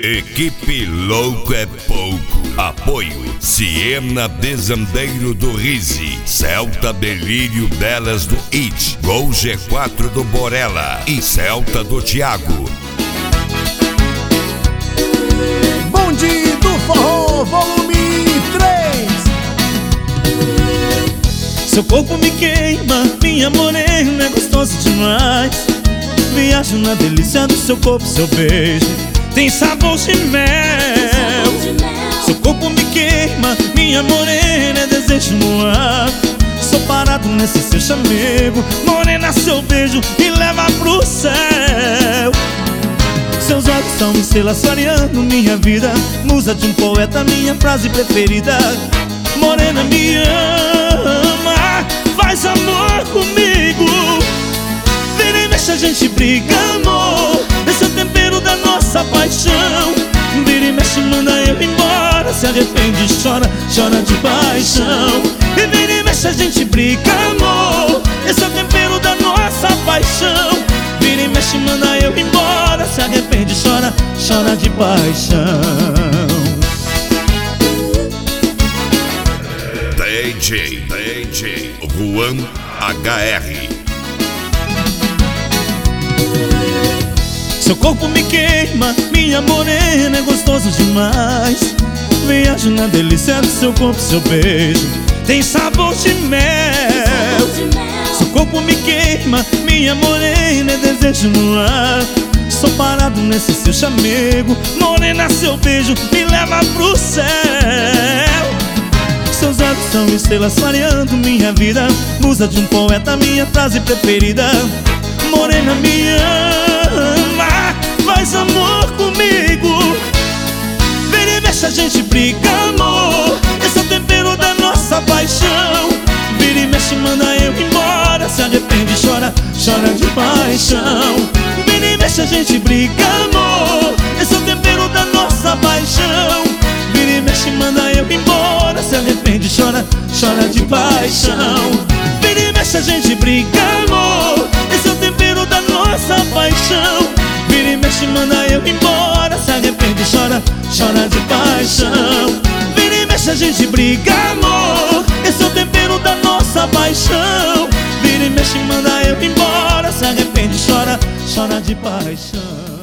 Equipe Louco é Pouco. Apoio Siena Desandeiro do Rise, Celta Delírio Belas do It, Gol G4 do Borella e Celta do Thiago. Bonde do Forró, volume 3. Seu corpo me queima, minha morena é gostoso demais. Viajo na delícia do seu corpo, seu beijo tem sabor de mel. Seu corpo me queima, minha morena é desejo no ar. Sou parado nesse seu chamego, morena, seu beijo me leva pro céu. Seus olhos estão me selaçareando minha vida, musa de um poeta, minha frase preferida. Morena, me ama, faz amor comigo. Vira e mexe, a gente briga, amor, esse é o tempero da nossa paixão. Vira e mexe, manda eu embora, se arrepende, chora, chora de paixão. E vira e mexe, a gente briga, amor, esse é o tempero da nossa paixão. Vira e mexe, manda eu embora, se arrepende, chora, chora de paixão. DJ Juan HR. Seu corpo me queima, minha morena é gostoso demais. Viajo na delícia do seu corpo, seu beijo tem sabor de mel. Seu corpo me queima, minha morena é desejo no ar. Sou parado nesse seu chamego, morena, seu beijo me leva pro céu. Seus olhos são estrelas clareando minha vida, musa de um poeta, minha frase preferida. Morena, me ama, faz amor comigo. Vira e mexe, a gente briga, amor, esse é o tempero da nossa paixão. Vira e mexe, manda eu embora, se arrepende, chora, chora de paixão. Vira e mexe, a gente briga, amor, esse é o tempero da nossa paixão. Vira e mexe, manda eu embora, se arrepende, chora, chora de paixão. Vira e mexe, a gente briga, amor, esse é o tempero da nossa paixão. Vira e mexe, manda eu embora, se arrepende, chora, chora de paixão. Vira e mexe, a gente briga, amor, esse é o tempero da nossa paixão. Vira e mexe, manda eu embora, se arrepende, chora, chora de paixão.